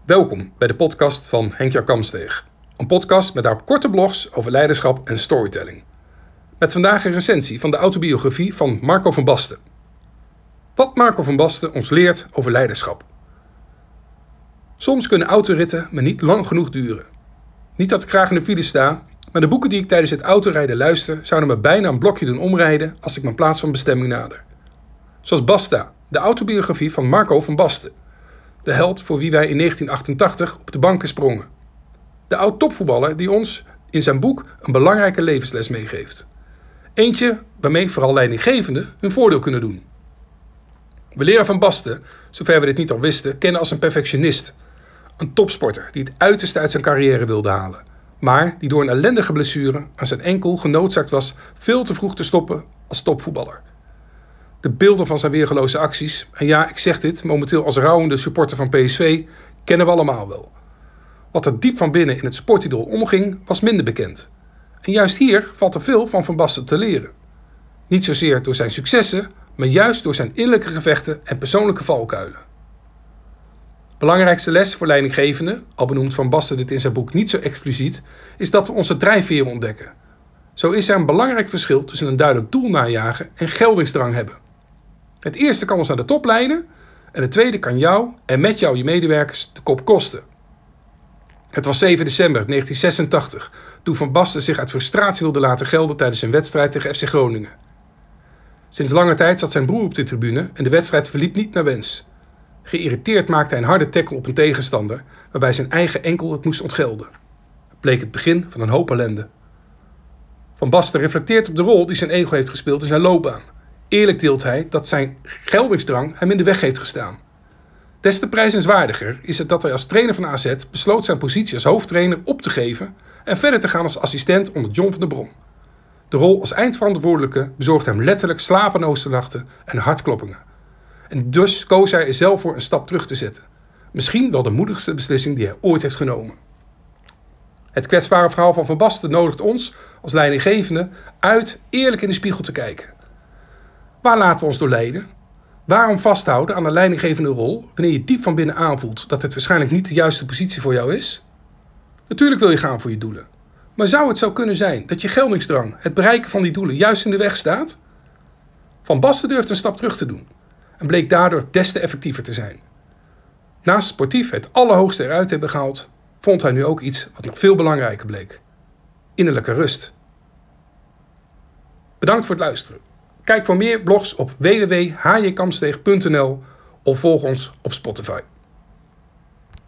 Welkom bij de podcast van Henk-Jan Kamsteeg. Een podcast met daarop korte blogs over leiderschap en storytelling. Met vandaag een recensie van de autobiografie van Marco van Basten. Wat Marco van Basten ons leert over leiderschap. Soms kunnen autoritten maar niet lang genoeg duren. Niet dat ik graag in de file sta, maar de boeken die ik tijdens het autorijden luister zouden me bijna een blokje doen omrijden als ik mijn plaats van bestemming nader. Zoals Basta, de autobiografie van Marco van Basten. De held voor wie wij in 1988 op de banken sprongen. De oud-topvoetballer die ons in zijn boek een belangrijke levensles meegeeft. Eentje waarmee vooral leidinggevenden hun voordeel kunnen doen. We leren van Basten, zover we dit niet al wisten, kennen als een perfectionist. Een topsporter die het uiterste uit zijn carrière wilde halen. Maar die door een ellendige blessure aan zijn enkel genoodzaakt was veel te vroeg te stoppen als topvoetballer. De beelden van zijn weergeloze acties, en ja, ik zeg dit momenteel als rouwende supporter van PSV, kennen we allemaal wel. Wat er diep van binnen in het sportidool omging, was minder bekend. En juist hier valt er veel van Basten te leren. Niet zozeer door zijn successen, maar juist door zijn innerlijke gevechten en persoonlijke valkuilen. Belangrijkste les voor leidinggevenden, al benoemt Van Basten dit in zijn boek niet zo expliciet, is dat we onze drijfveren ontdekken. Zo is er een belangrijk verschil tussen een duidelijk doel najagen en geldingsdrang hebben. Het eerste kan ons naar de top leiden en het tweede kan jou en met jou je medewerkers de kop kosten. Het was 7 december 1986 toen Van Basten zich uit frustratie wilde laten gelden tijdens een wedstrijd tegen FC Groningen. Sinds lange tijd zat zijn broer op de tribune en de wedstrijd verliep niet naar wens. Geïrriteerd maakte hij een harde tackle op een tegenstander waarbij zijn eigen enkel het moest ontgelden. Het bleek het begin van een hoop ellende. Van Basten reflecteert op de rol die zijn ego heeft gespeeld in zijn loopbaan. Eerlijk deelt hij dat zijn geldingsdrang hem in de weg heeft gestaan. Des te prijzenswaardiger is het dat hij als trainer van AZ besloot zijn positie als hoofdtrainer op te geven en verder te gaan als assistent onder John van der Brom. De rol als eindverantwoordelijke bezorgde hem letterlijk slapende nachten en hartkloppingen. En dus koos hij er zelf voor een stap terug te zetten. Misschien wel de moedigste beslissing die hij ooit heeft genomen. Het kwetsbare verhaal van Van Basten nodigt ons als leidinggevende uit eerlijk in de spiegel te kijken. Waar laten we ons door leiden? Waarom vasthouden aan een leidinggevende rol wanneer je diep van binnen aanvoelt dat het waarschijnlijk niet de juiste positie voor jou is? Natuurlijk wil je gaan voor je doelen. Maar zou het zo kunnen zijn dat je geldingsdrang, het bereiken van die doelen, juist in de weg staat? Van Basten durfde een stap terug te doen en bleek daardoor des te effectiever te zijn. Naast sportief het allerhoogste eruit hebben gehaald, vond hij nu ook iets wat nog veel belangrijker bleek. Innerlijke rust. Bedankt voor het luisteren. Kijk voor meer blogs op www.hjkamsteeg.nl of volg ons op Spotify.